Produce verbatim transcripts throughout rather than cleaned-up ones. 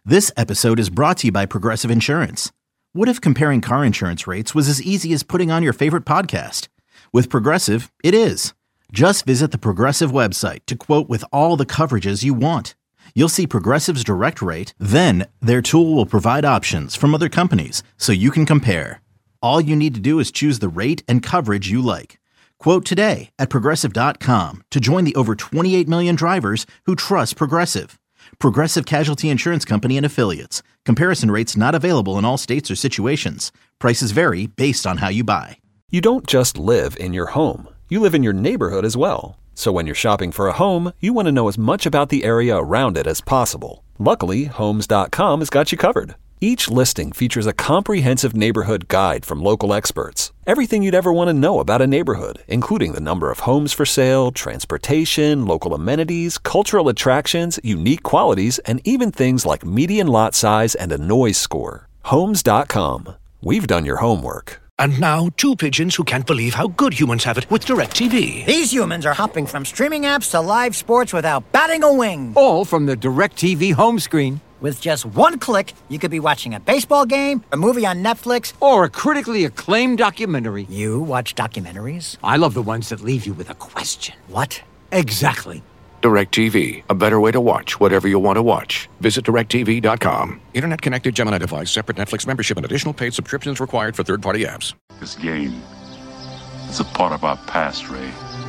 This episode is brought to you by Progressive Insurance. What if comparing car insurance rates was as easy as putting on your favorite podcast? With Progressive, it is. Just visit the Progressive website to quote with all the coverages you want. You'll see Progressive's direct rate, then their tool will provide options from other companies so you can compare. All you need to do is choose the rate and coverage you like. Quote today at progressive dot com to join the over twenty-eight million drivers who trust Progressive. Progressive Casualty Insurance Company and Affiliates. Comparison rates not available in all states or situations. Prices vary based on how you buy. You don't just live in your home. You live in your neighborhood as well. So when you're shopping for a home, you want to know as much about the area around it as possible. Luckily, Homes dot com has got you covered. Each listing features a comprehensive neighborhood guide from local experts. Everything you'd ever want to know about a neighborhood, including the number of homes for sale, transportation, local amenities, cultural attractions, unique qualities, and even things like median lot size and a noise score. Homes dot com. We've done your homework. And now, two pigeons who can't believe how good humans have it with DirecTV. These humans are hopping from streaming apps to live sports without batting a wing. All from the DirecTV home screen. With just one click, you could be watching a baseball game, a movie on Netflix, or a critically acclaimed documentary. You watch documentaries? I love the ones that leave you with a question. What? Exactly. DirecTV, a better way to watch whatever you want to watch. Visit direct T V dot com. Internet connected Gemini device, separate Netflix membership, and additional paid subscriptions required for third-party apps. This game is a part of our past, Ray.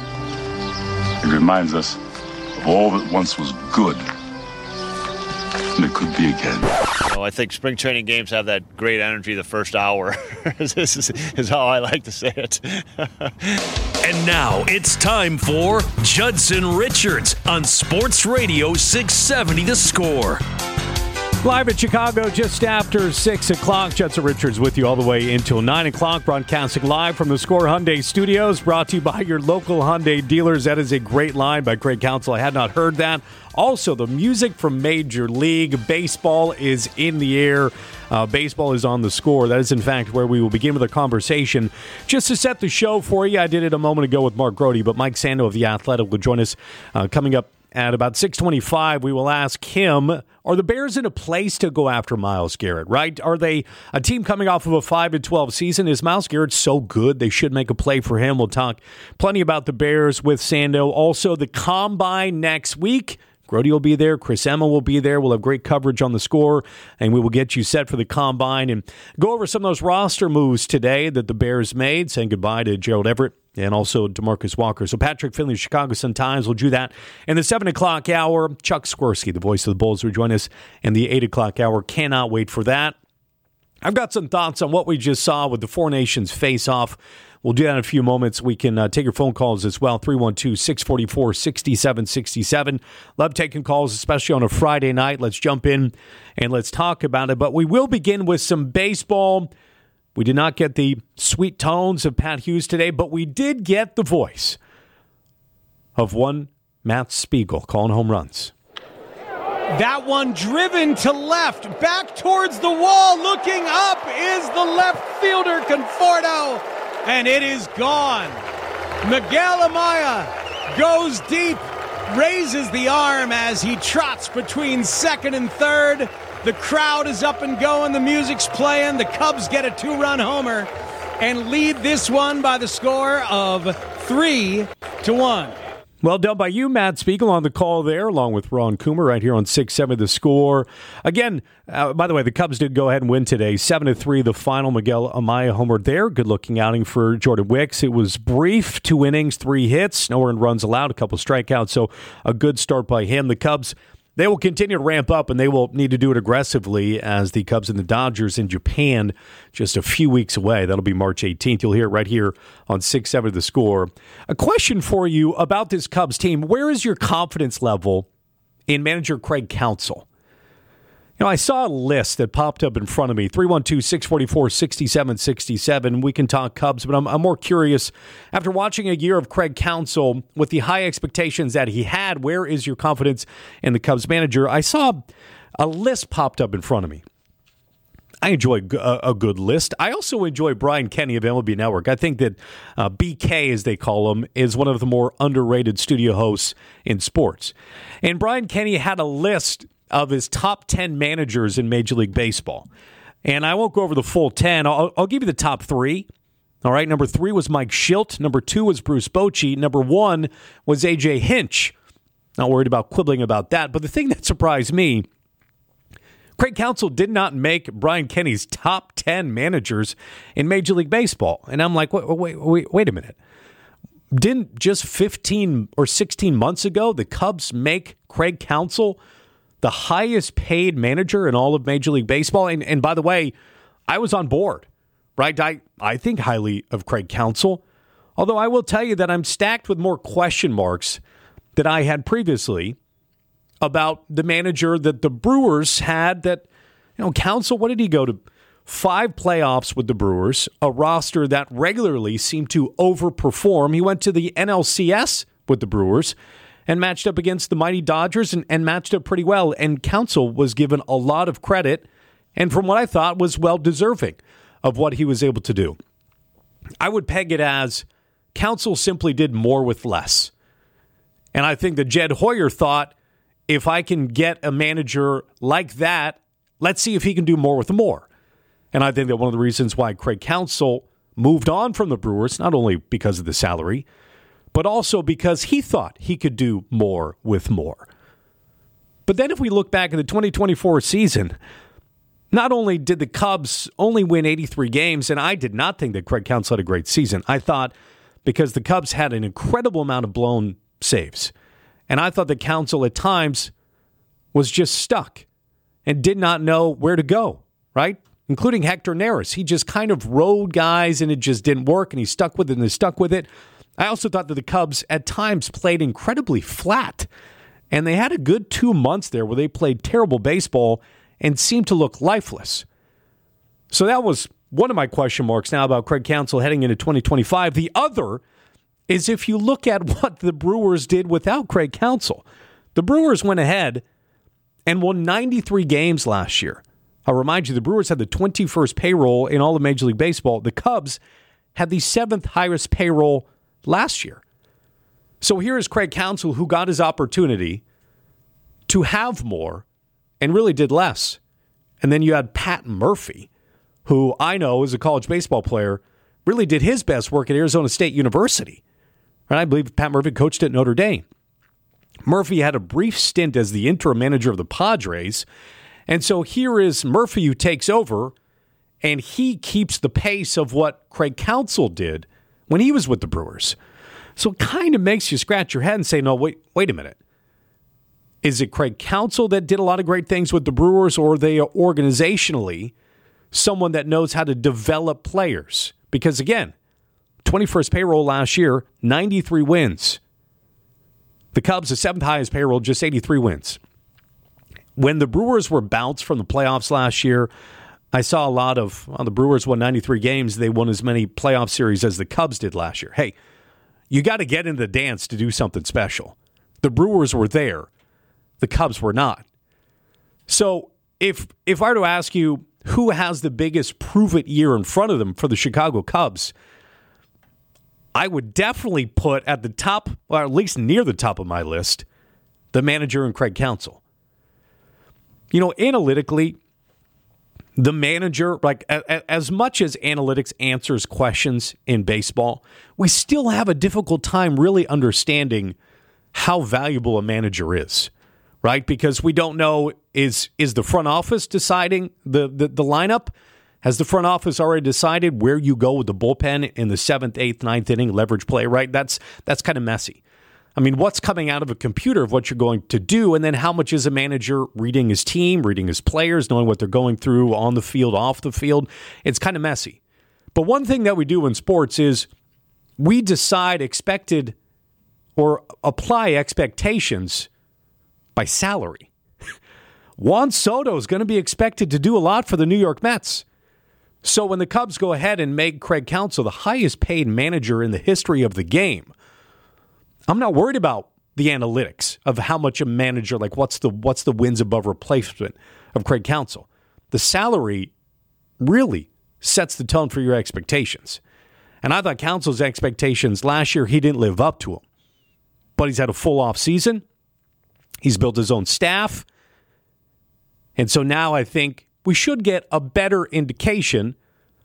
It reminds us of all that once was good. And it could be again. You know, I think spring training games have that great energy the first hour. This is, is how I like to say it. And now it's time for Judson Richards on Sports Radio six seventy The Score. Live in Chicago just after six o'clock. Judson Richards with you all the way until nine o'clock. Broadcasting live from the Score Hyundai Studios. Brought to you by your local Hyundai dealers. That is a great line by Craig Counsell. I had not heard that. Also, the music from Major League Baseball is in the air. Uh, baseball is on the Score. That is, in fact, where we will begin with a conversation. Just to set the show for you, I did it a moment ago with Mark Grody, but Mike Sando of The Athletic will join us uh, coming up at about six twenty-five. We will ask him, are the Bears in a place to go after Myles Garrett, right? Are they a team coming off of a five and twelve season? Is Myles Garrett so good they should make a play for him? We'll talk plenty about the Bears with Sando. Also, the Combine next week. Grody will be there. Chris Emma will be there. We'll have great coverage on the Score, and we will get you set for the Combine and go over some of those roster moves today that the Bears made, saying goodbye to Gerald Everett and also DeMarcus Walker. So Patrick Finley, Chicago Sun-Times, will do that. In the seven o'clock hour, Chuck Swirsky, the voice of the Bulls, will join us in the eight o'clock hour. Cannot wait for that. I've got some thoughts on what we just saw with the Four Nations face-off. We'll do that in a few moments. We can uh, take your phone calls as well, three one two, six four four, six seven six seven. Love taking calls, especially on a Friday night. Let's jump in and let's talk about it. But we will begin with some baseball. We did not get the sweet tones of Pat Hughes today, but we did get the voice of one Matt Spiegel calling home runs. That one driven to left, back towards the wall, looking up is the left fielder, Conforto, and it is gone. Miguel Amaya goes deep, raises the arm as he trots between second and third. The crowd is up and going, the music's playing, the Cubs get a two-run homer and lead this one by the score of three to one. Well done by you, Matt Spiegel, on the call there, along with Ron Coomer right here on six seven The Score. Again, uh, by the way, the Cubs did go ahead and win today. seven to three, the final. Miguel Amaya homer there. Good-looking outing for Jordan Wicks. It was brief, two innings, three hits, no earned runs allowed, a couple strikeouts, so a good start by him. The Cubs, they will continue to ramp up, and they will need to do it aggressively as the Cubs and the Dodgers in Japan just a few weeks away. That'll be March eighteenth. You'll hear it right here on six seven The Score. A question for you about this Cubs team. Where is your confidence level in manager Craig Counsell? You know, I saw a list that popped up in front of me, three one two, six four four, six seven six seven. We can talk Cubs, but I'm, I'm more curious, after watching a year of Craig Counsell with the high expectations that he had, where is your confidence in the Cubs manager? I saw a list popped up in front of me. I enjoy a, a good list. I also enjoy Brian Kenny of M L B Network. I think that uh, B K, as they call him, is one of the more underrated studio hosts in sports. And Brian Kenny had a list of his top ten managers in Major League Baseball. And I won't go over the full ten. I'll, I'll give you the top three. All right, number three was Mike Shildt. Number two was Bruce Bochy. Number one was A J Hinch. Not worried about quibbling about that. But the thing that surprised me, Craig Counsell did not make Brian Kenny's top ten managers in Major League Baseball. And I'm like, wait, wait, wait, wait a minute. Didn't just fifteen or sixteen months ago the Cubs make Craig Counsell the highest paid manager in all of Major League Baseball? And, and by the way, I was on board, right? I, I think highly of Craig Counsell, although I will tell you that I'm stacked with more question marks than I had previously about the manager that the Brewers had. That, you know, Counsell, what did he go to? Five playoffs with the Brewers, a roster that regularly seemed to overperform. He went to the N L C S with the Brewers and matched up against the mighty Dodgers and, and matched up pretty well. And Counsell was given a lot of credit, and from what I thought was well-deserving of what he was able to do. I would peg it as Counsell simply did more with less. And I think that Jed Hoyer thought, if I can get a manager like that, let's see if he can do more with more. And I think that one of the reasons why Craig Counsell moved on from the Brewers, not only because of the salary, but also because he thought he could do more with more. But then if we look back at the twenty twenty-four season, not only did the Cubs only win eighty-three games, and I did not think that Craig Counsell had a great season. I thought because the Cubs had an incredible amount of blown saves, and I thought that Counsell at times was just stuck and did not know where to go, right? Including Hector Neris. He just kind of rode guys and it just didn't work, and he stuck with it and he stuck with it. I also thought that the Cubs at times played incredibly flat, and they had a good two months there where they played terrible baseball and seemed to look lifeless. So that was one of my question marks now about Craig Counsell heading into twenty twenty-five. The other is if you look at what the Brewers did without Craig Counsell. The Brewers went ahead and won ninety-three games last year. I'll remind you, the Brewers had the twenty-first payroll in all of Major League Baseball. The Cubs had the seventh highest payroll last year. So here is Craig Counsell, who got his opportunity to have more and really did less. And then you had Pat Murphy, who I know is a college baseball player, really did his best work at Arizona State University. And I believe Pat Murphy coached at Notre Dame. Murphy had a brief stint as the interim manager of the Padres. And so here is Murphy who takes over, and he keeps the pace of what Craig Counsell did when he was with the Brewers. So it kind of makes you scratch your head and say, no, wait, wait a minute. Is it Craig Counsell that did a lot of great things with the Brewers, or are they organizationally someone that knows how to develop players? Because again, twenty-first payroll last year, ninety-three wins. The Cubs, the seventh highest payroll, just eighty-three wins. When the Brewers were bounced from the playoffs last year, I saw a lot of, well, the Brewers won ninety-three games. They won as many playoff series as the Cubs did last year. Hey, you got to get in the dance to do something special. The Brewers were there. The Cubs were not. So if if I were to ask you who has the biggest prove-it year in front of them for the Chicago Cubs, I would definitely put at the top, or at least near the top of my list, the manager and Craig Counsell. You know, analytically, the manager, like a, a, as much as analytics answers questions in baseball, we still have a difficult time really understanding how valuable a manager is, right? Because we don't know, is is the front office deciding the, the, the lineup? Has the front office already decided where you go with the bullpen in the seventh, eighth, ninth inning leverage play, right? That's that's kind of messy. I mean, what's coming out of a computer of what you're going to do, and then how much is a manager reading his team, reading his players, knowing what they're going through on the field, off the field? It's kind of messy. But one thing that we do in sports is we decide expected or apply expectations by salary. Juan Soto is going to be expected to do a lot for the New York Mets. So when the Cubs go ahead and make Craig Counsell the highest paid manager in the history of the game, I'm not worried about the analytics of how much a manager, like what's the what's the wins above replacement of Craig Counsell. The salary really sets the tone for your expectations. And I thought Counsell's expectations last year, he didn't live up to them. But he's had a full off season. He's built his own staff. And so now I think we should get a better indication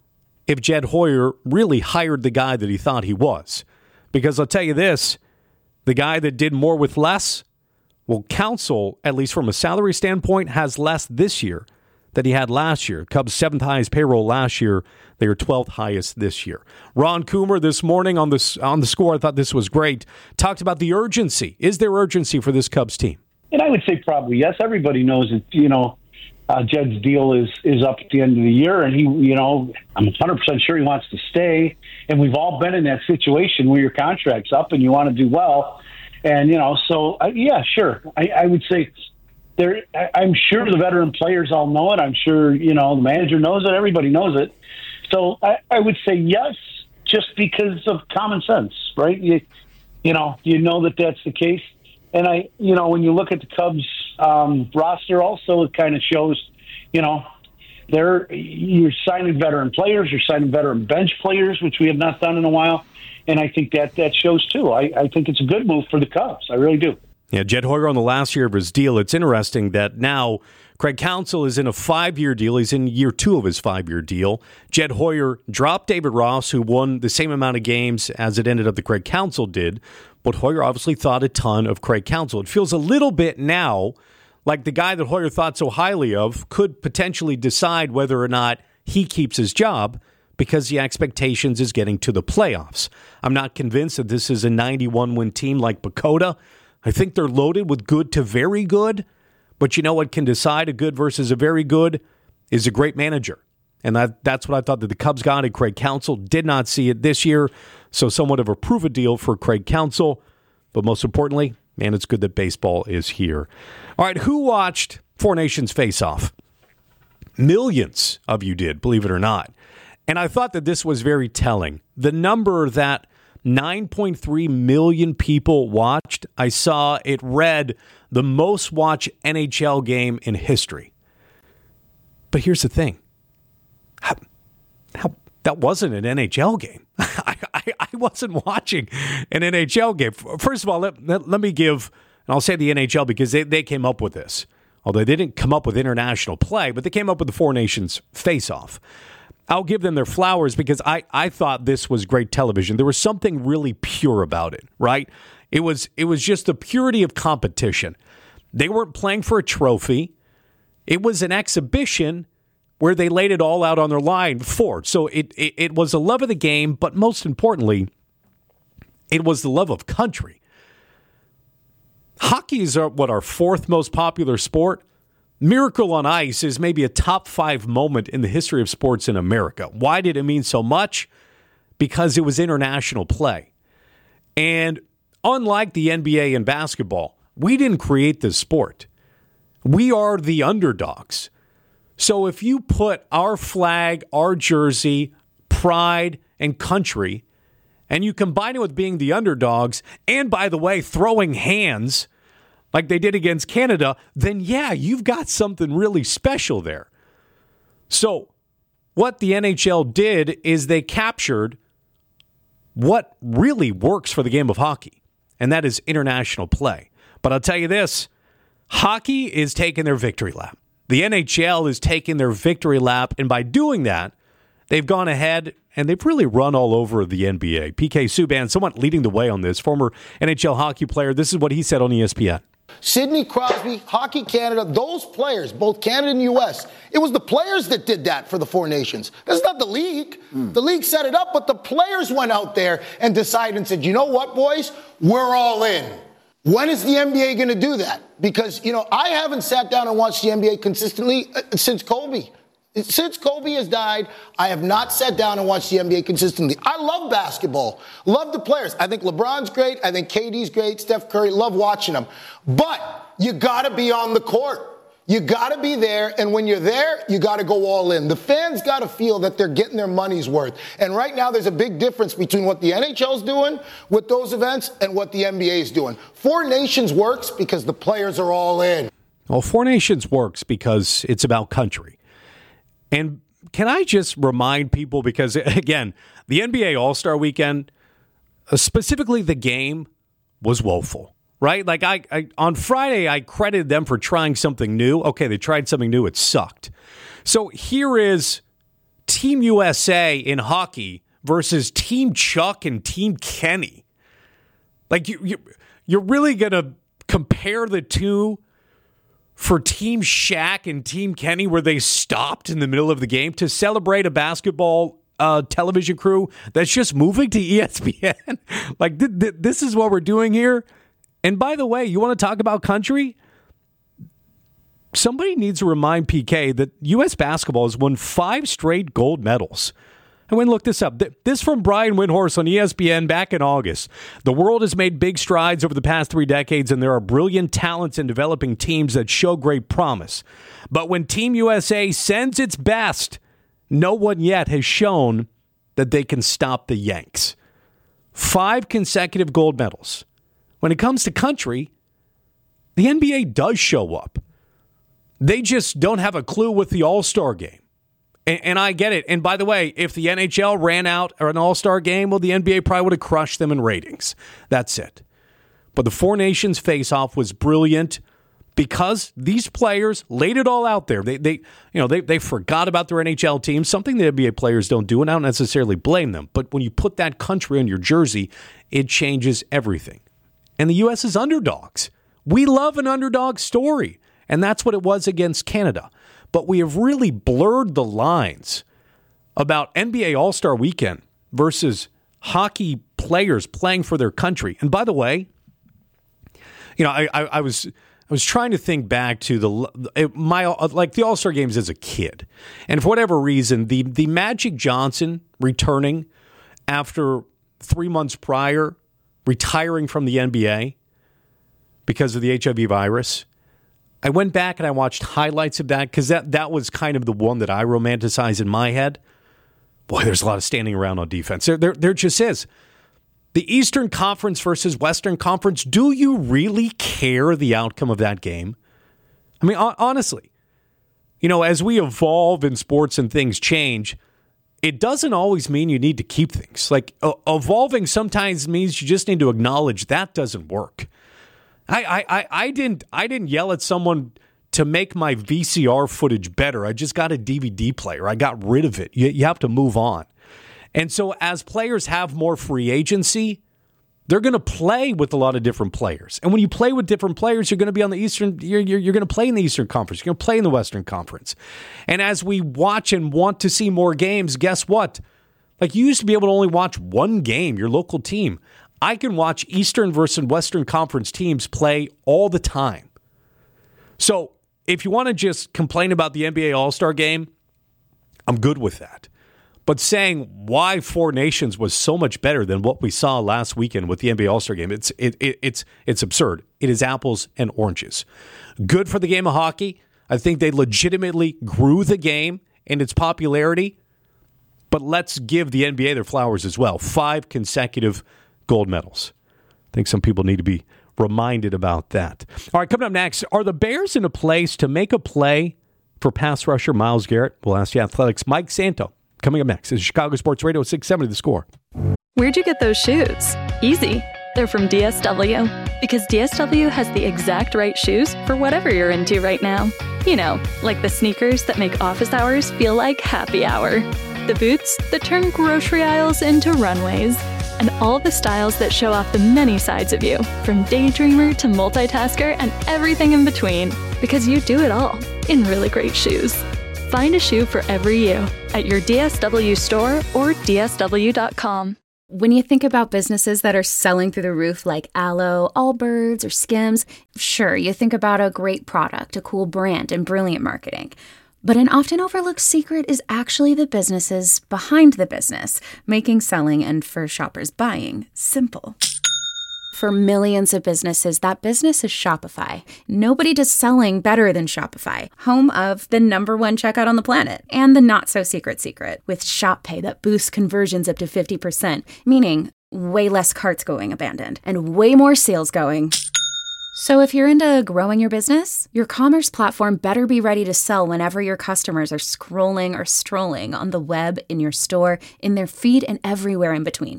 if Jed Hoyer really hired the guy that he thought he was. Because I'll tell you this, the guy that did more with less, well, Counsell, at least from a salary standpoint, has less this year than he had last year. Cubs' seventh highest payroll last year. They are twelfth highest this year. Ron Coomer this morning on the, on the Score, I thought this was great, talked about the urgency. Is there urgency for this Cubs team? And I would say probably yes. Everybody knows that, you know, uh, Jed's deal is, is up at the end of the year, and he, you know, I'm one hundred percent sure he wants to stay. And we've all been in that situation where your contract's up and you want to do well. And, you know, so, uh, yeah, sure. I, I would say there. I, I'm sure the veteran players all know it. I'm sure, you know, the manager knows it. Everybody knows it. So I, I would say yes, just because of common sense, right? You, you know, you know that that's the case. And I, you know, when you look at the Cubs um, roster, also it kind of shows, you know, they're you're signing veteran players, you're signing veteran bench players, which we have not done in a while, and I think that that shows too. I, I think it's a good move for the Cubs. I really do. Yeah, Jed Hoyer on the last year of his deal. It's interesting that now Craig Counsell is in a five-year deal. He's in year two of his five-year deal. Jed Hoyer dropped David Ross, who won the same amount of games as it ended up that Craig Counsell did. But Hoyer obviously thought a ton of Craig Counsell. It feels a little bit now like the guy that Hoyer thought so highly of could potentially decide whether or not he keeps his job because the expectations is getting to the playoffs. I'm not convinced that this is a ninety-one win team like Bakota. I think they're loaded with good to very good. But you know what can decide a good versus a very good is a great manager. And that, that's what I thought that the Cubs got at Craig Counsell. Did not see it this year. So somewhat of a prove-a deal for Craig Counsell. But most importantly, man, it's good that baseball is here. All right, who watched Four Nations Face Off? Millions of you did, believe it or not. And I thought that this was very telling. The number that nine point three million people watched, I saw it read the most watched N H L game in history. But here's the thing. How, how, that wasn't an N H L game. I, I, I wasn't watching an N H L game. First of all, let, let, let me give, and I'll say the N H L because they, they came up with this. Although they didn't come up with international play, but they came up with the Four Nations face-off. I'll give them their flowers because I, I thought this was great television. There was something really pure about it, right? It was it was just the purity of competition. They weren't playing for a trophy. It was an exhibition where they laid it all out on their line for. So it, it, it was a love of the game, but most importantly, it was the love of country. Hockey is our, what, our fourth most popular sport. Miracle on Ice is maybe a top five moment in the history of sports in America. Why did it mean so much? Because it was international play. And unlike the N B A and basketball, we didn't create this sport. We are the underdogs. So if you put our flag, our jersey, pride, and country, and you combine it with being the underdogs, and by the way, throwing hands like they did against Canada, then yeah, you've got something really special there. So what the N H L did is they captured what really works for the game of hockey, and that is international play. But I'll tell you this, hockey is taking their victory lap. The N H L is taking their victory lap, and by doing that, they've gone ahead and they've really run all over the N B A. P K Subban, somewhat leading the way on this, former N H L hockey player. This is what he said on E S P N. Sidney Crosby, Hockey Canada, those players, both Canada and U S, it was the players that did that for the Four Nations. That's not the league. Mm. The league set it up, but the players went out there and decided and said, you know what, boys? We're all in. When is the N B A going to do that? Because, you know, I haven't sat down and watched the N B A consistently since Kobe. Since Kobe has died, I have not sat down and watched the N B A consistently. I love basketball. Love the players. I think LeBron's great. I think K D's great. Steph Curry. Love watching them. But you got to be on the court. You got to be there. And when you're there, you got to go all in. The fans got to feel that they're getting their money's worth. And right now, there's a big difference between what the N H L's doing with those events and what the N B A is doing. Four Nations works because the players are all in. Well, Four Nations works because it's about country. And can I just remind people, because, again, the N B A All-Star Weekend, uh, specifically the game, was woeful. right? Like I, I on Friday, I credited them for trying something new. Okay, they tried something new. It sucked. So here is Team U S A in hockey versus Team Chuck and Team Kenny. Like you, you you're really going to compare the two for Team Shaq and Team Kenny where they stopped in the middle of the game to celebrate a basketball uh, television crew that's just moving to E S P N? Like th- th- this is what we're doing here. And by the way, you want to talk about country? Somebody needs to remind P K that U S basketball has won five straight gold medals. I went and looked this up. This from Brian Windhorst on E S P N back in August. The world has made big strides over the past three decades, and there are brilliant talents in developing teams that show great promise. But when Team U S A sends its best, no one yet has shown that they can stop the Yanks. Five consecutive gold medals. When it comes to country, the N B A does show up. They just don't have a clue with the All-Star game. And, and I get it. And by the way, if the N H L ran out an All-Star game, well, the N B A probably would have crushed them in ratings. That's it. But the Four Nations face-off was brilliant because these players laid it all out there. They, they, you know, they, they forgot about their N H L team, something the N B A players don't do, and I don't necessarily blame them. But when you put that country on your jersey, it changes everything. And the U S is underdogs. We love an underdog story, and that's what it was against Canada. But we have really blurred the lines about N B A All-Star Weekend versus hockey players playing for their country. And by the way, you know, I, I, I was I was trying to think back to the my like the All-Star games as a kid, and for whatever reason, the the Magic Johnson returning after three months prior, retiring from the N B A because of the H I V virus. I went back and I watched highlights of that because that, that was kind of the one that I romanticized in my head. Boy, there's a lot of standing around on defense. There, there, there just is. The Eastern Conference versus Western Conference, do you really care the outcome of that game? I mean, honestly, you know, as we evolve in sports and things change, it doesn't always mean you need to keep things. Like, uh, evolving sometimes means you just need to acknowledge that doesn't work. I, I, I didn't I didn't yell at someone to make my V C R footage better. I just got a D V D player. I got rid of it. You, you have to move on. And so as players have more free agency, they're going to play with a lot of different players. And when you play with different players, you're going to be on the Eastern, you're, you're, you're going to play in the Eastern Conference. You're going to play in the Western Conference. And as we watch and want to see more games, guess what? Like, you used to be able to only watch one game, your local team. I can watch Eastern versus Western Conference teams play all the time. So if you want to just complain about the N B A All-Star game, I'm good with that. But saying why Four Nations was so much better than what we saw last weekend with the N B A All-Star game, it's it, it, it's it's absurd. It is apples and oranges. Good for the game of hockey. I think they legitimately grew the game and its popularity. But let's give the N B A their flowers as well. Five consecutive gold medals. I think some people need to be reminded about that. All right, coming up next, are the Bears in a place to make a play for pass rusher Myles Garrett? We'll ask the Athletics' Mike Santo. Coming up next is Chicago Sports Radio six seventy The Score. Where'd you get those shoes? Easy. They're from D S W. Because D S W has the exact right shoes for whatever you're into right now. You know, like the sneakers that make office hours feel like happy hour. The boots that turn grocery aisles into runways. And all the styles that show off the many sides of you, from daydreamer to multitasker and everything in between. Because you do it all in really great shoes. Find a shoe for every you at your D S W store or D S W dot com. When you think about businesses that are selling through the roof like Aloe, Allbirds, or Skims, sure, you think about a great product, a cool brand, and brilliant marketing. But an often overlooked secret is actually the businesses behind the business, making selling and, for shoppers, buying simple. For millions of businesses, that business is Shopify. Nobody does selling better than Shopify, home of the number one checkout on the planet, and the not-so-secret secret, with Shop Pay that boosts conversions up to fifty percent, meaning way less carts going abandoned, and way more sales going. So if you're into growing your business, your commerce platform better be ready to sell whenever your customers are scrolling or strolling on the web, in your store, in their feed, and everywhere in between.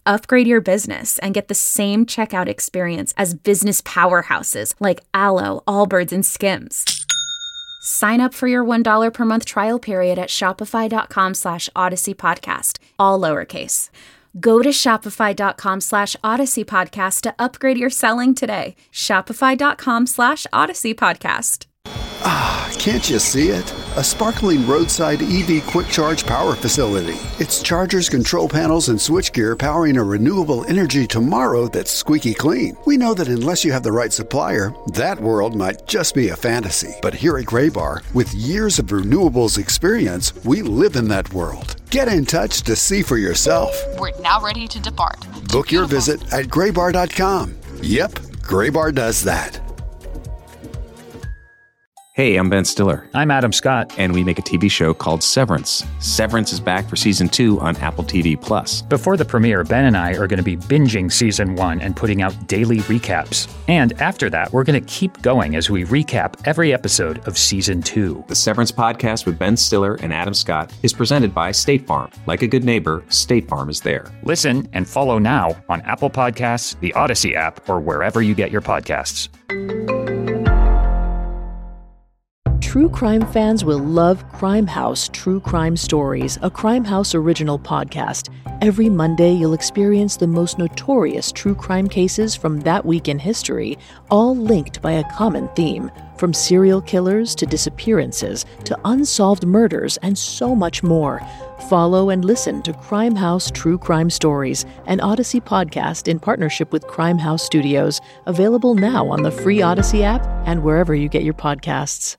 Upgrade your business and get the same checkout experience as business powerhouses like Alo, Allbirds, and Skims. Sign up for your one dollar per month trial period at shopify.com slash Odyssey Podcast, all lowercase. Go to shopify.com slash Odyssey Podcast to upgrade your selling today. Shopify.com slash Odyssey Podcast. Ah, can't you see it? A sparkling roadside E V quick charge power facility. It's chargers, control panels, and switchgear powering a renewable energy tomorrow that's squeaky clean. We know that unless you have the right supplier, that world might just be a fantasy. But here at Graybar, with years of renewables experience, we live in that world. Get in touch to see for yourself. We're now ready to depart. Book your visit at graybar dot com. Yep, Graybar does that. Hey, I'm Ben Stiller. I'm Adam Scott. And we make a T V show called Severance. Severance is back for season two on Apple T V Plus. Before the premiere, Ben and I are going to be binging season one and putting out daily recaps. And after that, we're going to keep going as we recap every episode of season two. The Severance podcast with Ben Stiller and Adam Scott is presented by State Farm. Like a good neighbor, State Farm is there. Listen and follow now on Apple Podcasts, the Odyssey app, or wherever you get your podcasts. True crime fans will love Crime House True Crime Stories, a Crime House original podcast. Every Monday, you'll experience the most notorious true crime cases from that week in history, all linked by a common theme. From serial killers to disappearances to unsolved murders and so much more. Follow and listen to Crime House True Crime Stories, an Odyssey podcast in partnership with Crime House Studios, available now on the free Odyssey app and wherever you get your podcasts.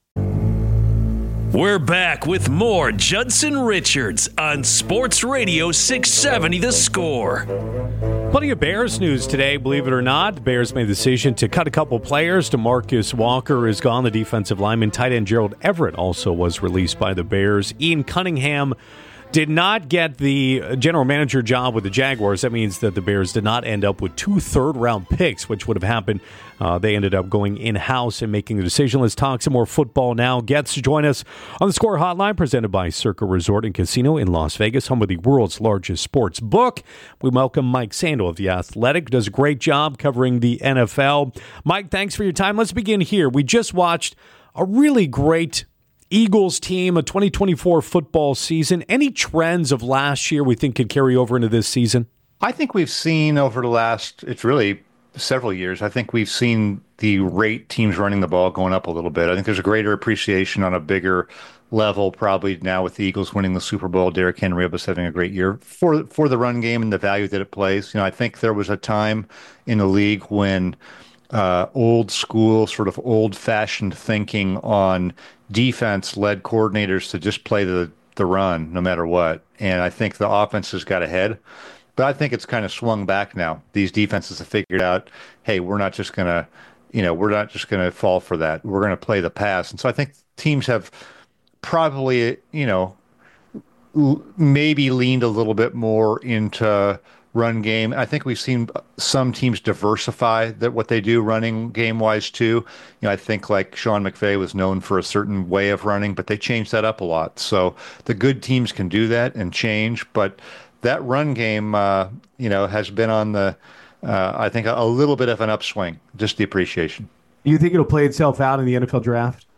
We're back with more Judson Richards on Sports Radio six seventy The Score. Plenty of Bears news today, believe it or not. The Bears made the decision to cut a couple players. DeMarcus Walker is gone. The defensive lineman, tight end Gerald Everett, also was released by the Bears. Ian Cunningham did not get the general manager job with the Jaguars. That means that the Bears did not end up with two third-round picks, which would have happened. Uh, they ended up going in-house and making the decision. Let's talk some more football now. Gets to join us on the Score Hotline, presented by Circa Resort and Casino in Las Vegas, home of the world's largest sports book. We welcome Mike Sando of The Athletic. Does a great job covering the N F L. Mike, thanks for your time. Let's begin here. We just watched a really great Eagles team, a twenty twenty-four football season. Any trends of last year we think could carry over into this season? I think we've seen over the last, it's really several years, I think we've seen the rate teams running the ball going up a little bit. I think there's a greater appreciation on a bigger level, probably now with the Eagles winning the Super Bowl, Derrick Henry was having a great year for for the run game and the value that it plays. You know, I think there was a time in the league when uh, old school, sort of old-fashioned thinking on defense led coordinators to just play the, the run no matter what. And I think the offenses got ahead. But I think it's kind of swung back now. These defenses have figured out, hey, we're not just going to, you know, we're not just going to fall for that. We're going to play the pass. And so I think teams have probably, you know, l- maybe leaned a little bit more into run game. I think we've seen some teams diversify that what they do running game wise too. You know, I think like Sean McVay was known for a certain way of running, but they changed that up a lot. So the good teams can do that and change, but that run game, uh, you know, has been on the, uh, I think, a, a little bit of an upswing, just the appreciation. Do you think it'll play itself out in the N F L draft?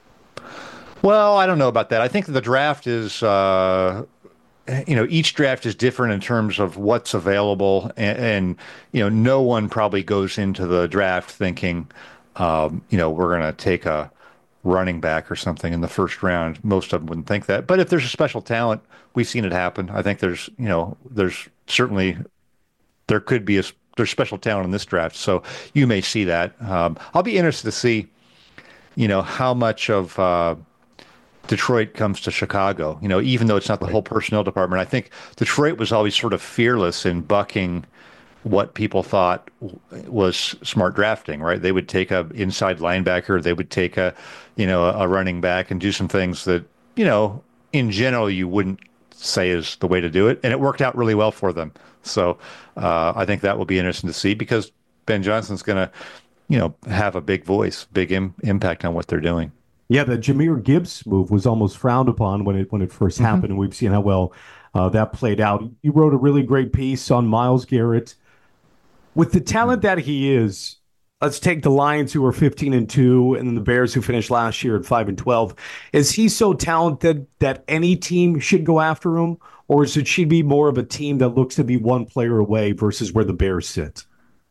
Well, I don't know about that. I think the draft is, uh, you know, each draft is different in terms of what's available. And, and you know, no one probably goes into the draft thinking, um, you know, we're going to take a running back or something in the first round. Most of them wouldn't think that. But if there's a special talent, we've seen it happen. I think there's, you know, there's certainly, there could be a, there's special talent in this draft. So you may see that. Um, I'll be interested to see, you know, how much of uh, Detroit comes to Chicago, you know, even though it's not the whole personnel department. I think Detroit was always sort of fearless in bucking what people thought was smart drafting, right? They would take a inside linebacker, they would take a, you know, a running back and do some things that, you know, in general, you wouldn't say is the way to do it. And it worked out really well for them. So uh, I think that will be interesting to see because Ben Johnson's going to, you know, have a big voice, big Im- impact on what they're doing. Yeah, the Jahmyr Gibbs move was almost frowned upon when it when it first mm-hmm. happened, and we've seen how well uh, that played out. You wrote a really great piece on Myles Garrett. With the talent that he is, let's take the Lions, who are fifteen and two, and then the Bears, who finished last year at five and twelve. Is he so talented that any team should go after him, or should she be more of a team that looks to be one player away versus where the Bears sit?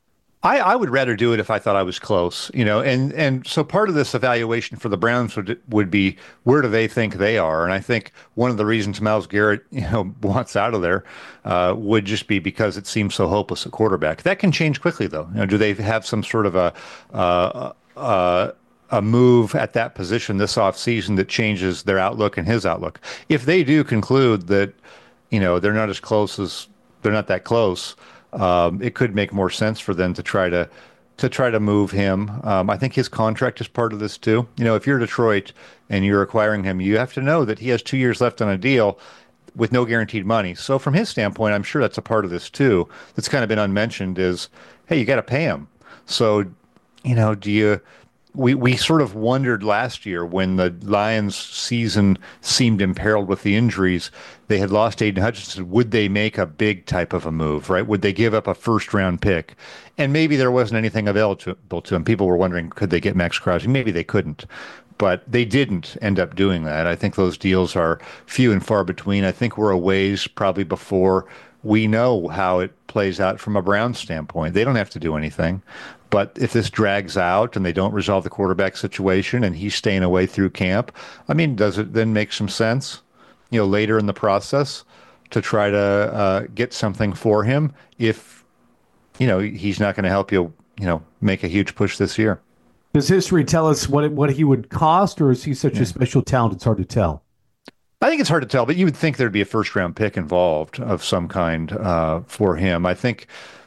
I, I would rather do it if I thought I was close, you know, and, and so part of this evaluation for the Browns would would be, where do they think they are? And I think one of the reasons Myles Garrett, you know, wants out of there uh, would just be because it seems so hopeless at quarterback. That can change quickly, though. You know, do they have some sort of a uh, uh, a move at that position this offseason that changes their outlook and his outlook? If they do conclude that, you know, they're not as close as they're not that close. Um, it could make more sense for them to try to to try to move him. Um, I think his contract is part of this too. You know, if you're Detroit and you're acquiring him, you have to know that he has two years left on a deal with no guaranteed money. So from his standpoint, I'm sure that's a part of this too. That's kind of been unmentioned is, hey, you got to pay him. So, you know, do you? We we sort of wondered last year when the Lions season seemed imperiled with the injuries. They had lost Aiden Hutchinson. Would they make a big type of a move, right? Would they give up a first round pick? And maybe there wasn't anything available to them. People were wondering, could they get Max Crosby? Maybe they couldn't. But they didn't end up doing that. I think those deals are few and far between. I think we're a ways probably before we know how it plays out from a Browns standpoint. They don't have to do anything. But if this drags out and they don't resolve the quarterback situation and he's staying away through camp, I mean, does it then make some sense, you know, later in the process to try to uh, get something for him if, you know, he's not going to help you, you know, make a huge push this year? Does history tell us what it, what he would cost, or is he such yeah. a special talent it's hard to tell? I think it's hard to tell, but you would think there'd be a first-round pick involved of some kind uh, for him. I think,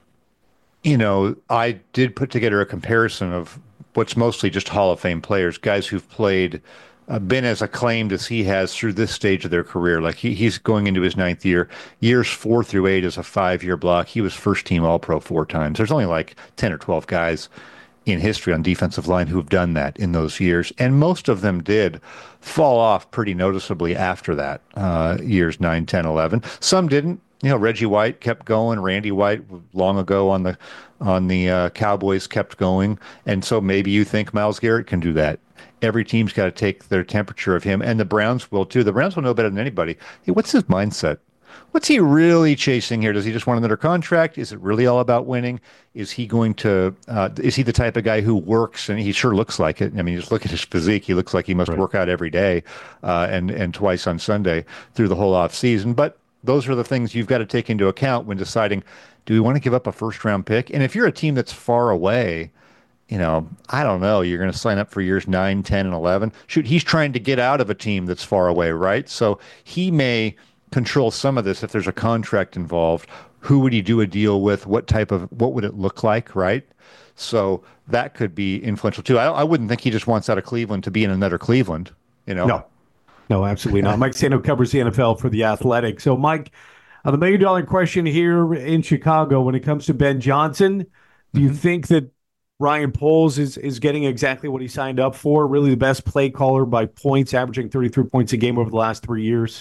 you know, I did put together a comparison of what's mostly just Hall of Fame players, guys who've played, uh, been as acclaimed as he has through this stage of their career. Like he, he's going into his ninth year. Years four through eight is a five-year block. He was first-team All-Pro four times. There's only like ten or twelve guys in history on defensive line who have done that in those years. And most of them did fall off pretty noticeably after that, uh, years nine, ten, eleven. Some didn't. You know, Reggie White kept going. Randy White long ago on the on the uh, Cowboys kept going. And so maybe you think Myles Garrett can do that. Every team's got to take their temperature of him, and the Browns will too. The Browns will know better than anybody. Hey, what's his mindset? What's he really chasing here? Does he just want another contract? Is it really all about winning? Is he going to, uh, is he the type of guy who works, and he sure looks like it. I mean, just look at his physique. He looks like he must right. work out every day uh, and, and twice on Sunday through the whole off season. But those are the things you've got to take into account when deciding, do we want to give up a first round pick? And if you're a team that's far away, you know, I don't know, you're going to sign up for years nine, ten, and eleven. Shoot, he's trying to get out of a team that's far away, right? So he may control some of this if there's a contract involved. Who would he do a deal with? What type of, what would it look like, right? So that could be influential too. I, I wouldn't think he just wants out of Cleveland to be in another Cleveland, you know? No, no, absolutely not. Mike Sano covers the N F L for The Athletic. So, Mike, uh, the million dollar question here in Chicago when it comes to Ben Johnson, do you mm-hmm. think that Ryan Poles is, is getting exactly what he signed up for? Really the best play caller by points, averaging thirty-three points a game over the last three years?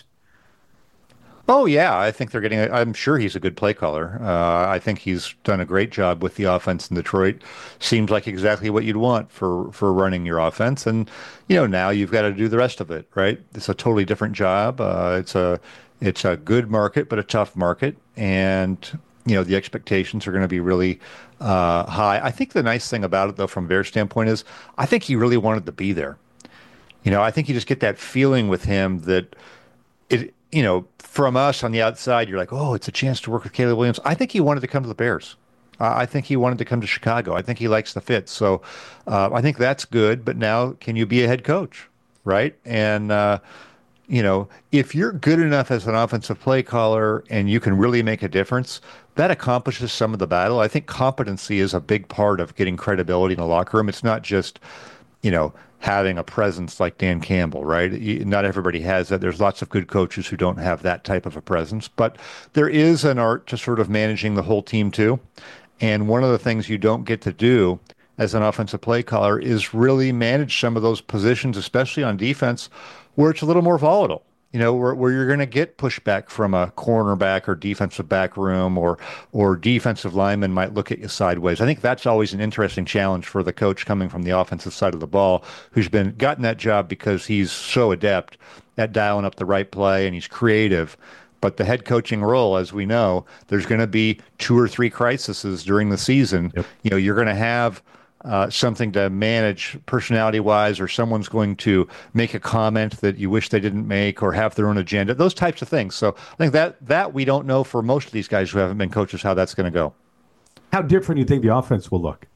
Oh, yeah. I think they're getting, a, I'm sure he's a good play caller. Uh, I think he's done a great job with the offense in Detroit. Seems like exactly what you'd want for, for running your offense. And, you know, now you've got to do the rest of it, right? It's a totally different job. Uh, it's a, it's a good market, but a tough market. And, you know, the expectations are going to be really uh, high. I think the nice thing about it, though, from Bear's standpoint is I think he really wanted to be there. You know, I think you just get that feeling with him that it, you know, from us on the outside, you're like, oh, it's a chance to work with Caleb Williams. I think he wanted to come to the Bears. Uh, I think he wanted to come to Chicago. I think he likes the fit. So uh, I think that's good. But now, can you be a head coach, right? And, uh, you know, if you're good enough as an offensive play caller and you can really make a difference, that accomplishes some of the battle. I think competency is a big part of getting credibility in the locker room. It's not just, you know, having a presence like Dan Campbell, right? Not everybody has that. There's lots of good coaches who don't have that type of a presence, but there is an art to sort of managing the whole team too. And one of the things you don't get to do as an offensive play caller is really manage some of those positions, especially on defense, where it's a little more volatile. you know, where, where you're going to get pushback from a cornerback or defensive back room, or or defensive linemen might look at you sideways. I think that's always an interesting challenge for the coach coming from the offensive side of the ball, who's been gotten that job because he's so adept at dialing up the right play and he's creative. But the head coaching role, as we know, there's going to be two or three crises during the season. Yep. You know, you're going to have Uh, something to manage personality-wise, or someone's going to make a comment that you wish they didn't make, or have their own agenda, those types of things. So I think that that we don't know for most of these guys who haven't been coaches how that's going to go. How different do you think the offense will look?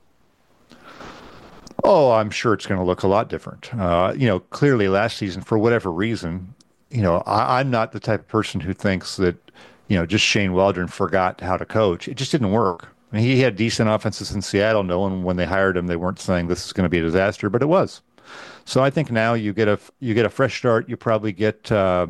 Oh, I'm sure it's going to look a lot different. Uh, you know, clearly last season, for whatever reason, you know, I, I'm not the type of person who thinks that, you know, just Shane Waldron forgot how to coach. It just didn't work. I mean, he had decent offenses in Seattle. No one, when they hired him, they weren't saying this is going to be a disaster, but it was. So I think now you get a you get a fresh start. You probably get, uh,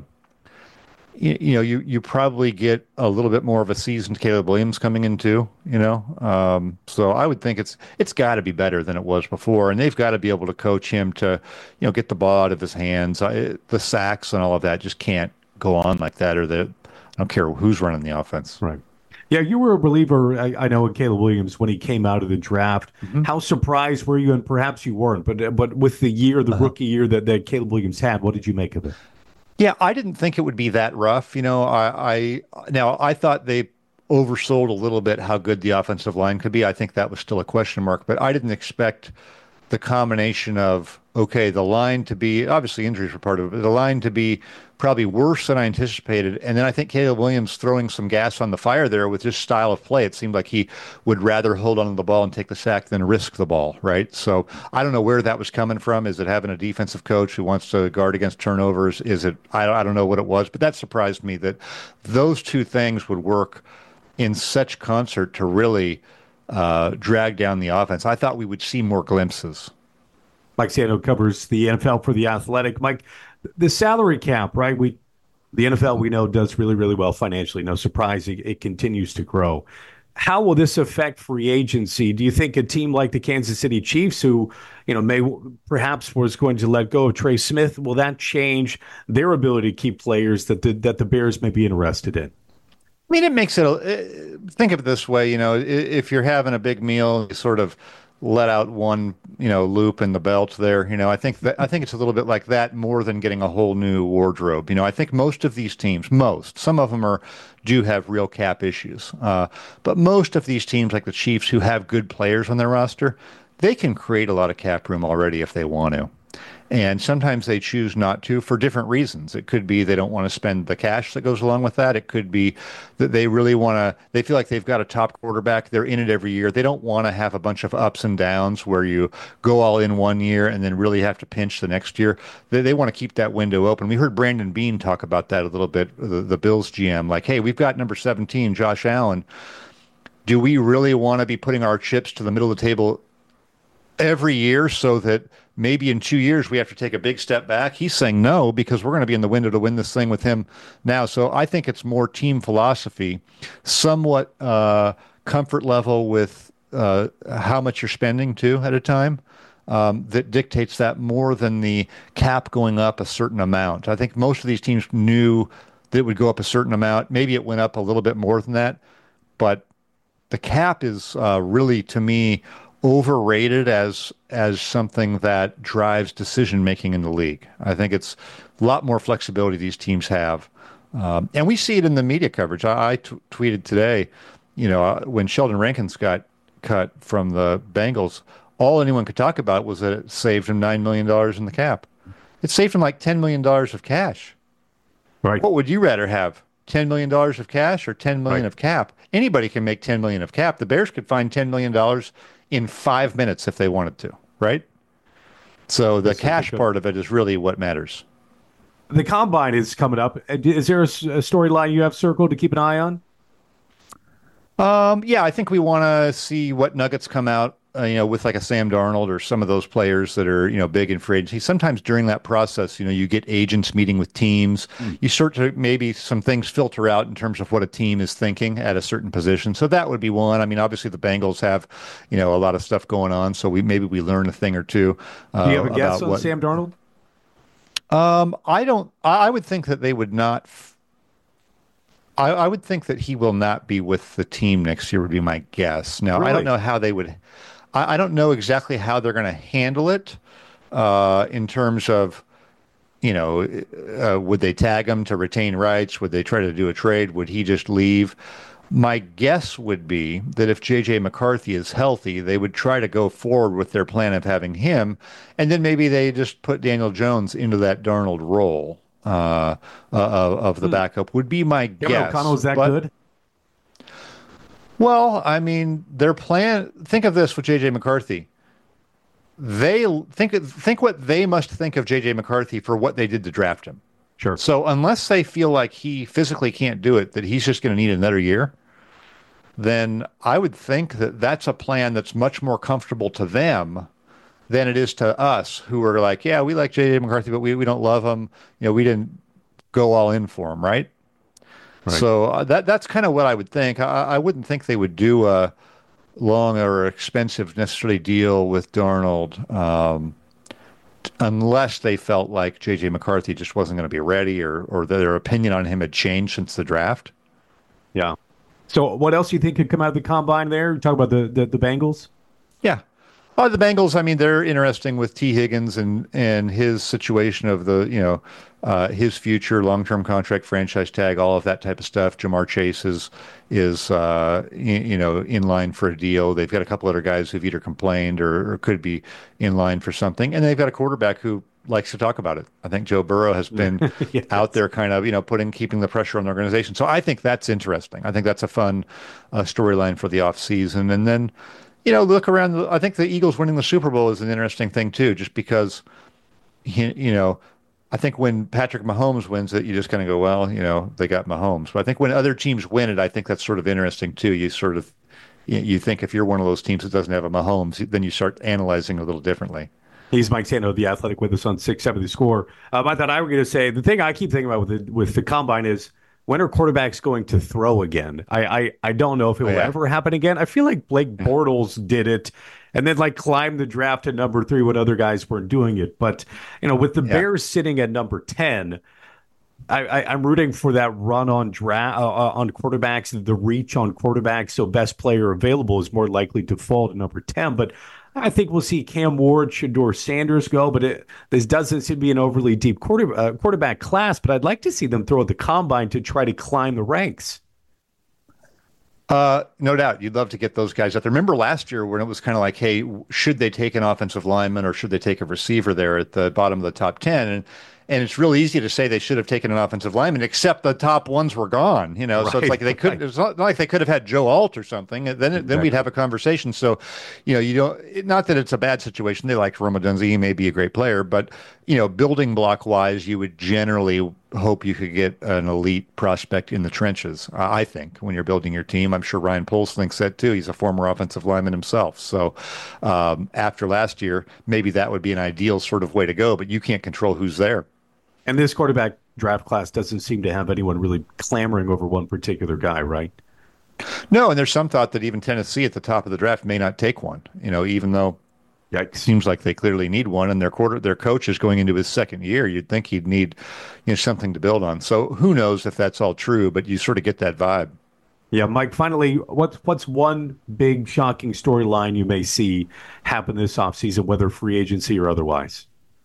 you, you know, you you probably get a little bit more of a seasoned Caleb Williams coming in too. You know, um, so I would think it's it's got to be better than it was before, and they've got to be able to coach him to, you know, get the ball out of his hands. I, the sacks and all of that just can't go on like that, or the I don't care who's running the offense. Right. Yeah, you were a believer, I, I know, in Caleb Williams when he came out of the draft. Mm-hmm. How surprised were you? And perhaps you weren't, but but with the year, the uh-huh. rookie year that, that Caleb Williams had, what did you make of it? Yeah, I didn't think it would be that rough. You know, I, I now I thought they oversold a little bit how good the offensive line could be. I think that was still a question mark, but I didn't expect the combination of, okay, the line to be, obviously injuries were part of it, but the line to be probably worse than I anticipated. And then I think Caleb Williams throwing some gas on the fire there with his style of play. It seemed like he would rather hold on to the ball and take the sack than risk the ball, right? So I don't know where that was coming from. Is it having a defensive coach who wants to guard against turnovers? Is it, I, I don't know what it was, but that surprised me that those two things would work in such concert to really uh, drag down the offense. I thought we would see more glimpses. Mike Sando covers the N F L for The Athletic. Mike, the salary cap, right? We, the N F L, we know, does really, really well financially. No surprise, it, it continues to grow. How will this affect free agency? Do you think a team like the Kansas City Chiefs, who, you know, may perhaps was going to let go of Trey Smith, will that change their ability to keep players that the, that the Bears may be interested in? I mean, it makes it, think of it this way, you know, if you're having a big meal, you sort of let out one, you know, loop in the belt there. You know, I think that, I think it's a little bit like that more than getting a whole new wardrobe. You know, I think most of these teams, most, some of them are, do have real cap issues. Uh, but most of these teams like the Chiefs who have good players on their roster, they can create a lot of cap room already if they want to. And sometimes they choose not to for different reasons. It could be they don't want to spend the cash that goes along with that. It could be that they really want to, they feel like they've got a top quarterback. They're in it every year. They don't want to have a bunch of ups and downs where you go all in one year and then really have to pinch the next year. They, they want to keep that window open. We heard Brandon Beane talk about that a little bit, the, the Bills G M, like, hey, we've got number seventeen, Josh Allen. Do we really want to be putting our chips to the middle of the table every year so that maybe in two years we have to take a big step back? He's saying no, because we're going to be in the window to win this thing with him now. So I think it's more team philosophy, somewhat uh, comfort level with uh, how much you're spending too at a time, um, that dictates that more than the cap going up a certain amount. I think most of these teams knew that it would go up a certain amount. Maybe it went up a little bit more than that, but the cap is uh, really, to me, overrated as as something that drives decision making in the league. I think it's a lot more flexibility these teams have, um, and we see it in the media coverage. I, I t- tweeted today, you know, uh, when Sheldon Rankins got cut from the Bengals, all anyone could talk about was that it saved him nine million dollars in the cap. It saved him like ten million dollars of cash. Right. What would you rather have? ten million dollars of cash or ten million dollars right. of cap? Anybody can make ten million dollars of cap. The Bears could find ten million dollars in five minutes if they wanted to, right? So the cash part of it is really what matters. The Combine is coming up. Is there a, a storyline you have circled to keep an eye on? Um, yeah, I think we want to see what nuggets come out, uh, you know, with like a Sam Darnold or some of those players that are, you know, big in free agency. Sometimes during that process, you know, you get agents meeting with teams. Mm. You start to maybe some things filter out in terms of what a team is thinking at a certain position. So that would be one. I mean, obviously the Bengals have, you know, a lot of stuff going on. So we maybe we learn a thing or two. Uh, Do you have a guess on what, Sam Darnold? Um, I don't. I, I would think that they would not. F- I, I would think that he will not be with the team next year. Would be my guess. Now, Really? I don't know how they would. I, I don't know exactly how they're going to handle it uh, in terms of, you know, uh, would they tag him to retain rights? Would they try to do a trade? Would he just leave? My guess would be that if J J McCarthy is healthy, they would try to go forward with their plan of having him, and then maybe they just put Daniel Jones into that Darnold role uh, uh, of, of the Hmm. backup, would be my Kevin guess. O'Connell is that But- good? Well, I mean, their plan, think of this with J J McCarthy. They think think what they must think of J J McCarthy for what they did to draft him. Sure. So unless they feel like he physically can't do it, that he's just going to need another year, then I would think that that's a plan that's much more comfortable to them than it is to us, who are like, yeah, we like J J McCarthy, but we, we don't love him. You know, we didn't go all in for him, right? Right. So uh, that that's kind of what I would think. I, I wouldn't think they would do a long or expensive necessarily deal with Darnold um, unless they felt like J J McCarthy just wasn't going to be ready, or or their opinion on him had changed since the draft. Yeah. So what else do you think could come out of the combine there? You talk about the, the, the Bengals? Yeah. Oh, the Bengals, I mean, they're interesting with T. Higgins and, and his situation of the, you know, uh, his future, long-term contract, franchise tag, all of that type of stuff. Jamar Chase is, is uh, you, you know, in line for a deal. They've got a couple other guys who've either complained or, or could be in line for something. And they've got a quarterback who likes to talk about it. I think Joe Burrow has been Yes. out there kind of, you know, putting, keeping the pressure on the organization. So I think that's interesting. I think that's a fun uh, storyline for the offseason. And then, you know, look around. The, I think the Eagles winning the Super Bowl is an interesting thing too, just because, you, you know, I think when Patrick Mahomes wins it, you just kind of go, well, you know, they got Mahomes. But I think when other teams win it, I think that's sort of interesting too. You sort of, you, you think if you're one of those teams that doesn't have a Mahomes, then you start analyzing a little differently. He's Mike Sando, The Athletic, with us on six seven The Score. Um, I thought I were going to say, the thing I keep thinking about with the, with the combine is, when are quarterbacks going to throw again? I I, I don't know if it will Oh, yeah. ever happen again. I feel like Blake Bortles did it and then like climbed the draft to number three when other guys weren't doing it. But, you know, with the Yeah. Bears sitting at number ten, I, I, I'm rooting for that run on draft uh, on quarterbacks, the reach on quarterbacks. So best player available is more likely to fall to number ten. But I think we'll see Cam Ward, Shador Sanders go, but it, this doesn't seem to be an overly deep quarter, uh, quarterback class. But I'd like to see them throw at the combine to try to climb the ranks. Uh, no doubt. You'd love to get those guys out there. Remember last year when it was kind of like, hey, should they take an offensive lineman or should they take a receiver there at the bottom of the top ten? And and it's real easy to say they should have taken an offensive lineman, except the top ones were gone. You know, so it's Right, like they couldn't. right. It's not like they could have had Joe Alt or something. Then then Exactly. we'd have a conversation. So, you know, you don't. it- Not that it's a bad situation. They liked Roma Dunze. He may be a great player, but you know, building block wise, you would generally hope you could get an elite prospect in the trenches. uh, I think when you're building your team, I'm sure Ryan Poles thinks that too. He's a former offensive lineman himself. So um, after last year, maybe that would be an ideal sort of way to go. But you can't control who's there. And this quarterback draft class doesn't seem to have anyone really clamoring over one particular guy, right? No, and there's some thought that even Tennessee at the top of the draft may not take one. You know, even though it seems like they clearly need one, and their quarter their coach is going into his second year. You'd think he'd need, you know, something to build on. So who knows if that's all true? But you sort of get that vibe. Yeah, Mike, finally, what's what's one big shocking storyline you may see happen this offseason, whether free agency or otherwise?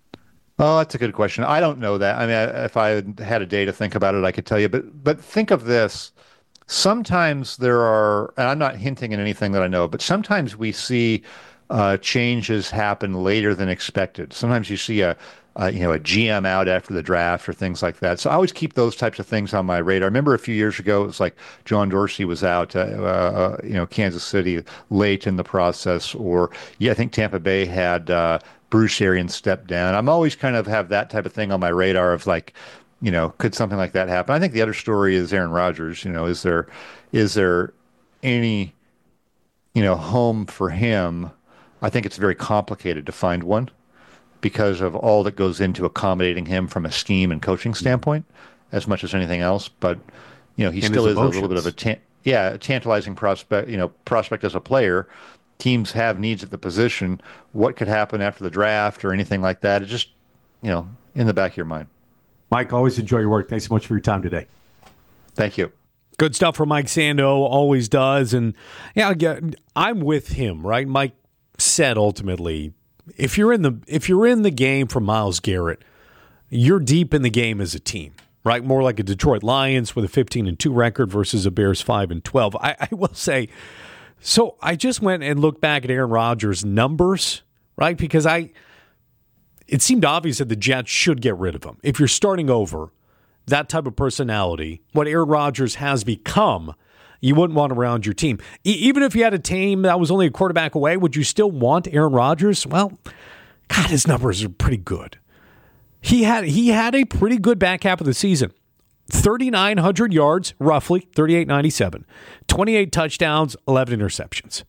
Oh, that's a good question. I don't know that. I mean, I- if I had a day to think about it, I could tell you. But but think of this. Sometimes there are, and I'm not hinting at anything that I know, but sometimes we see uh, changes happen later than expected. Sometimes you see a, a you know a G M out after the draft or things like that. So I always keep those types of things on my radar. I remember a few years ago, it was like John Dorsey was out, uh, uh, you know, Kansas City late in the process, or yeah, I think Tampa Bay had. Uh, Bruce Arians stepped down. I'm always kind of have that type of thing on my radar of like, you know, could something like that happen? I think the other story is Aaron Rodgers. You know, is there, is there any, you know, home for him? I think it's very complicated to find one because of all that goes into accommodating him from a scheme and coaching standpoint, as much as anything else. But you know, he And still his is a little bit of a emotions. tan- yeah, a tantalizing prospect. You know, prospect as a player. Teams have needs at the position. What could happen after the draft or anything like that? It just, you know, in the back of your mind. Mike, always enjoy your work. Thanks so much for your time today. Thank you. Good stuff from Mike Sando, always does. And yeah, I'm with him, right? Mike said ultimately, if you're in the if you're in the game for Myles Garrett, you're deep in the game as a team, right? More like a Detroit Lions with a fifteen and two record versus a Bears five and twelve. I, I will say, so I just went and looked back at Aaron Rodgers' numbers, right? Because I it seemed obvious that the Jets should get rid of him. If you're starting over, that type of personality, what Aaron Rodgers has become, you wouldn't want around your team. E- even if you had a team that was only a quarterback away, would you still want Aaron Rodgers? Well, God, his numbers are pretty good. He had he had a pretty good back half of the season. thirty-nine hundred yards, roughly, thirty-eight ninety-seven. twenty-eight touchdowns, eleven interceptions.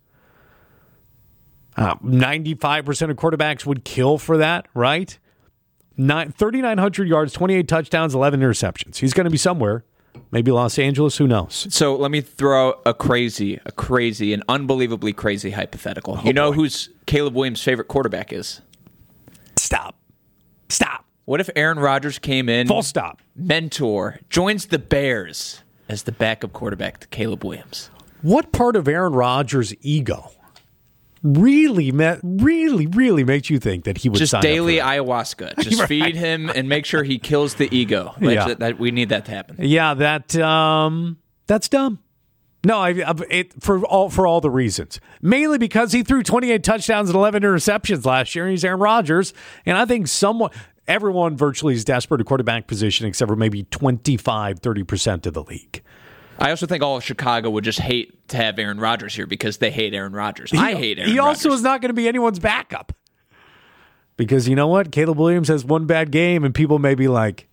Uh, ninety-five percent of quarterbacks would kill for that, right? Nine, thirty-nine hundred yards, twenty-eight touchdowns, eleven interceptions. He's going to be somewhere. Maybe Los Angeles, who knows? So let me throw a crazy, a crazy, an unbelievably crazy hypothetical. Oh, you know boy. who's Caleb Williams' favorite quarterback is? Stop. Stop. What if Aaron Rodgers came in? Full stop. Mentor, joins the Bears as the backup quarterback to Caleb Williams. What part of Aaron Rodgers' ego really, met, really, really makes you think that he would just sign daily up for ayahuasca? Just right. feed him and make sure he kills the ego. Yeah. That, that, we need that to happen. Yeah, that um, that's dumb. No, I, I it for all for all the reasons. Mainly because he threw twenty-eight touchdowns and eleven interceptions last year, and he's Aaron Rodgers. And I think someone, everyone virtually is desperate at quarterback position, except for maybe twenty-five, thirty percent of the league. I also think all of Chicago would just hate to have Aaron Rodgers here because they hate Aaron Rodgers. He, I hate Aaron He also Rodgers. is not going to be anyone's backup. Because you know what? Caleb Williams has one bad game, and people may be like,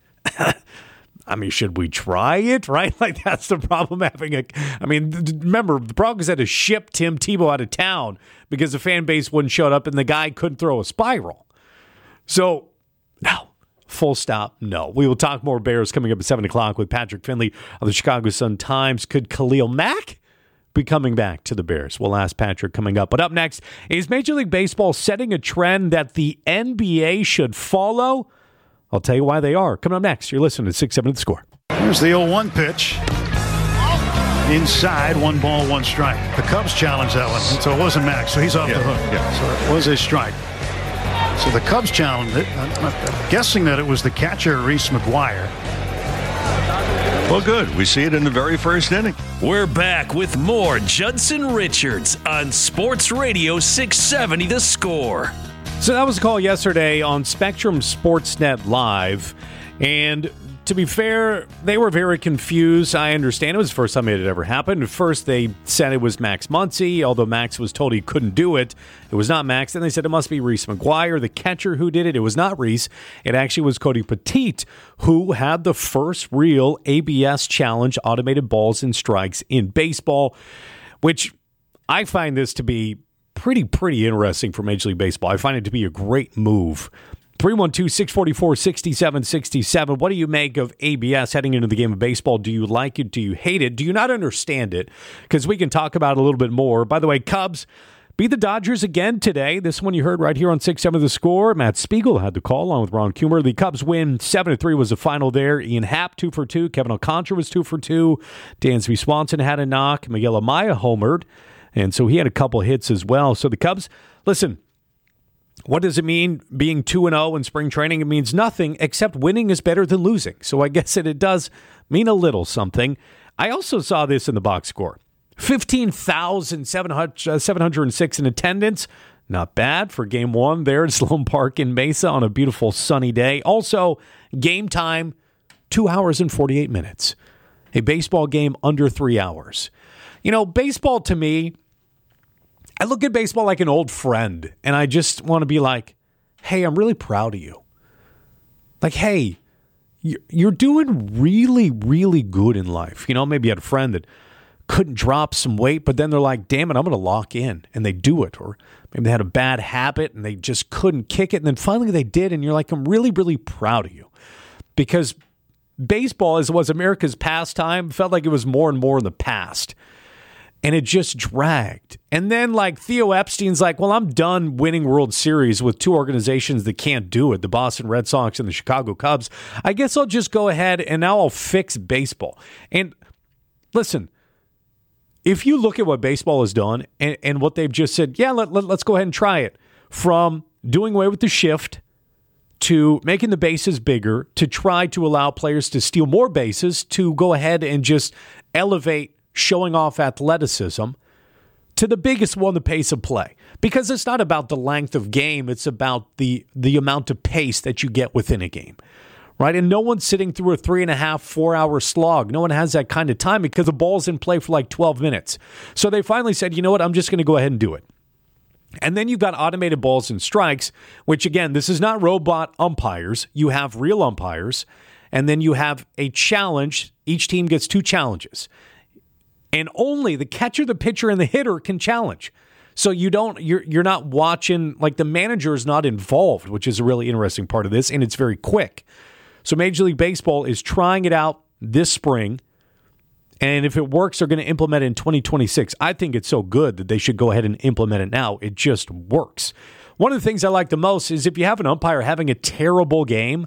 I mean, should we try it? Right? Like, that's the problem having a. I mean, remember, the Broncos had to ship Tim Tebow out of town because the fan base wouldn't show up and the guy couldn't throw a spiral. So, no. Full stop, no. We will talk more Bears coming up at seven o'clock with Patrick Finley of the Chicago Sun-Times. Could Khalil Mack be coming back to the Bears? We'll ask Patrick coming up. But up next, is Major League Baseball setting a trend that the N B A should follow? I'll tell you why they are. Coming up next, you're listening to six seven The Score. Here's the oh one pitch. Inside, one ball, one strike. The Cubs challenged that one, so it wasn't Max, so he's off yeah. the hook. Yeah. So it was a strike. So the Cubs challenged it. I'm, I'm guessing that it was the catcher, Reese McGuire. Well, good. We see it in the very first inning. We're back with more Judson Richards on Sports Radio six seventy The Score. So that was a call yesterday on Spectrum Sportsnet Live. And to be fair, they were very confused. I understand it was the first time it had ever happened. At first, they said it was Max Muncy, although Max was told he couldn't do it. It was not Max. Then they said it must be Reese McGuire, the catcher, who did it. It was not Reese. It actually was Cody Petit, who had the first real A B S challenge, automated balls and strikes in baseball, which I find this to be pretty, pretty interesting for Major League Baseball. I find it to be a great move. three one two, six four four, six seven six seven. What do you make of A B S heading into the game of baseball? Do you like it? Do you hate it? Do you not understand it? Because we can talk about it a little bit more. By the way, Cubs beat the Dodgers again today. This one you heard right here on six seven The Score. Matt Spiegel had the call along with Ron Kumer. The Cubs win seven to three was the final there. Ian Happ, two for two. Kevin Alcantara was two for two. Dansby Swanson had a knock. Miguel Amaya homered. And so he had a couple hits as well. So the Cubs, listen, what does it mean being two and oh in spring training? It means nothing except winning is better than losing. So I guess that it does mean a little something. I also saw this in the box score. fifteen thousand seven hundred six in attendance. Not bad for game one there at Sloan Park in Mesa on a beautiful sunny day. Also, game time, two hours and forty-eight minutes. A baseball game under three hours. You know, baseball to me, I look at baseball like an old friend, and I just want to be like, hey, I'm really proud of you. Like, hey, you're doing really, really good in life. You know, maybe you had a friend that couldn't drop some weight, but then they're like, damn it, I'm going to lock in, and they do it. Or maybe they had a bad habit, and they just couldn't kick it, and then finally they did, and you're like, I'm really, really proud of you. Because baseball, as was America's pastime, felt like it was more and more in the past. And it just dragged. And then, like, Theo Epstein's like, well, I'm done winning World Series with two organizations that can't do it, the Boston Red Sox and the Chicago Cubs. I guess I'll just go ahead and now I'll fix baseball. And listen, if you look at what baseball has done and, and what they've just said, yeah, let, let, let's go ahead and try it. From doing away with the shift to making the bases bigger, to try to allow players to steal more bases, to go ahead and just elevate showing off athleticism, to the biggest one, the pace of play. Because it's not about the length of game, it's about the the amount of pace that you get within a game, right? And no one's sitting through a three and a half, four hour slog. No one has that kind of time because the ball's in play for like twelve minutes. So they finally said, you know what, I'm just going to go ahead and do it. And then you've got automated balls and strikes, which again, this is not robot umpires. You have real umpires, and then you have a challenge. Each team gets two challenges. And only the catcher, the pitcher, and the hitter can challenge. So you don't, you're you're not watching, like the manager is not involved, which is a really interesting part of this, and it's very quick. So Major League Baseball is trying it out this spring, and if it works, they're going to implement it in twenty twenty-six. I think it's so good that they should go ahead and implement it now. It just works. One of the things I like the most is if you have an umpire having a terrible game,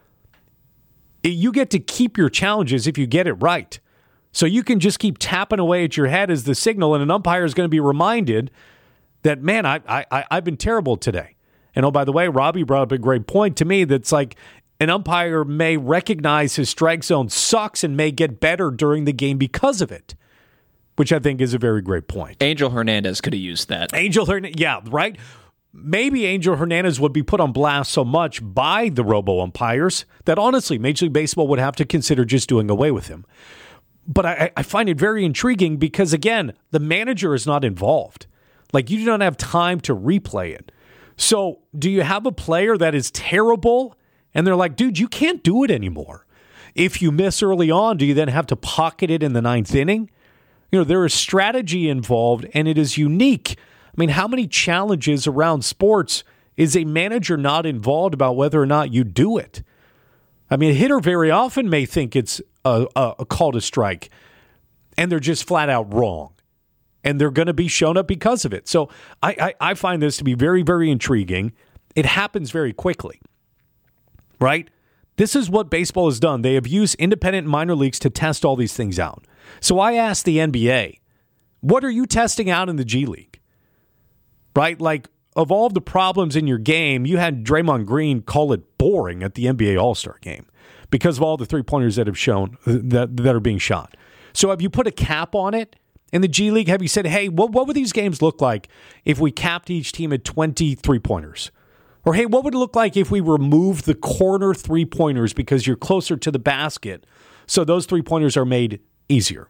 you get to keep your challenges if you get it right. So you can just keep tapping away at your head as the signal, and an umpire is going to be reminded that, man, I, I, I've been terrible today. And oh, by the way, Robbie brought up a great point to me that's like an umpire may recognize his strike zone sucks and may get better during the game because of it, which I think is a very great point. Angel Hernandez could have used that. Angel Hernandez, yeah, right? Maybe Angel Hernandez would be put on blast so much by the robo-umpires that honestly, Major League Baseball would have to consider just doing away with him. But I, I find it very intriguing because, again, the manager is not involved. Like, you don't have time to replay it. So do you have a player that is terrible and they're like, dude, you can't do it anymore? If you miss early on, do you then have to pocket it in the ninth inning? You know, there is strategy involved and it is unique. I mean, how many challenges around sports is a manager not involved about whether or not you do it? I mean, a hitter very often may think it's a, a, a call to strike, and they're just flat out wrong, and they're going to be shown up because of it. So I, I, I find this to be very, very intriguing. It happens very quickly, right? This is what baseball has done. They have used independent minor leagues to test all these things out. So I asked the N B A, what are you testing out in the G League? Right? Like, of all the problems in your game, you had Draymond Green call it boring at the N B A All-Star game because of all the three-pointers that have shown that, that are being shot. So have you put a cap on it in the G League? Have you said, hey, what, what would these games look like if we capped each team at twenty three-pointers? Or, hey, what would it look like if we removed the corner three-pointers because you're closer to the basket so those three-pointers are made easier?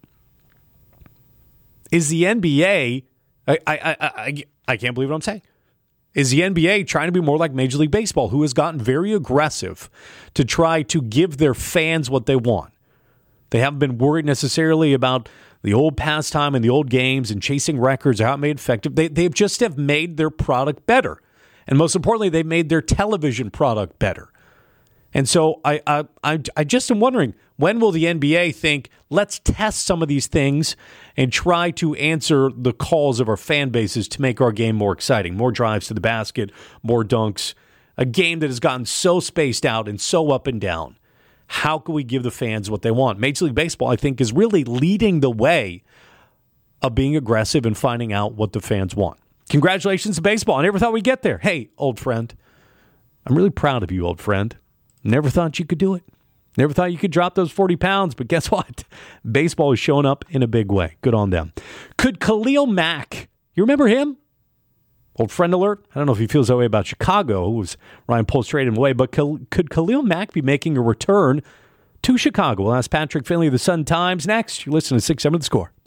Is the N B A, I, I, I, I, I can't believe what I'm saying. Is the N B A trying to be more like Major League Baseball, who has gotten very aggressive to try to give their fans what they want? They haven't been worried necessarily about the old pastime and the old games and chasing records, how it made effective. They they just have made their product better. And most importantly, they've made their television product better. And so I, I, I, I just am wondering, when will the N B A think, let's test some of these things and try to answer the calls of our fan bases to make our game more exciting, more drives to the basket, more dunks, a game that has gotten so spaced out and so up and down. How can we give the fans what they want? Major League Baseball, I think, is really leading the way of being aggressive and finding out what the fans want. Congratulations to baseball. I never thought we'd get there. Hey, old friend, I'm really proud of you, old friend. Never thought you could do it. Never thought you could drop those forty pounds, but guess what? Baseball is showing up in a big way. Good on them. Could Khalil Mack, you remember him? Old friend alert. I don't know if he feels that way about Chicago, who was Ryan Poles traded him away, but could Khalil Mack be making a return to Chicago? We'll ask Patrick Finley of the Sun-Times next. You're listening to six seven The Score.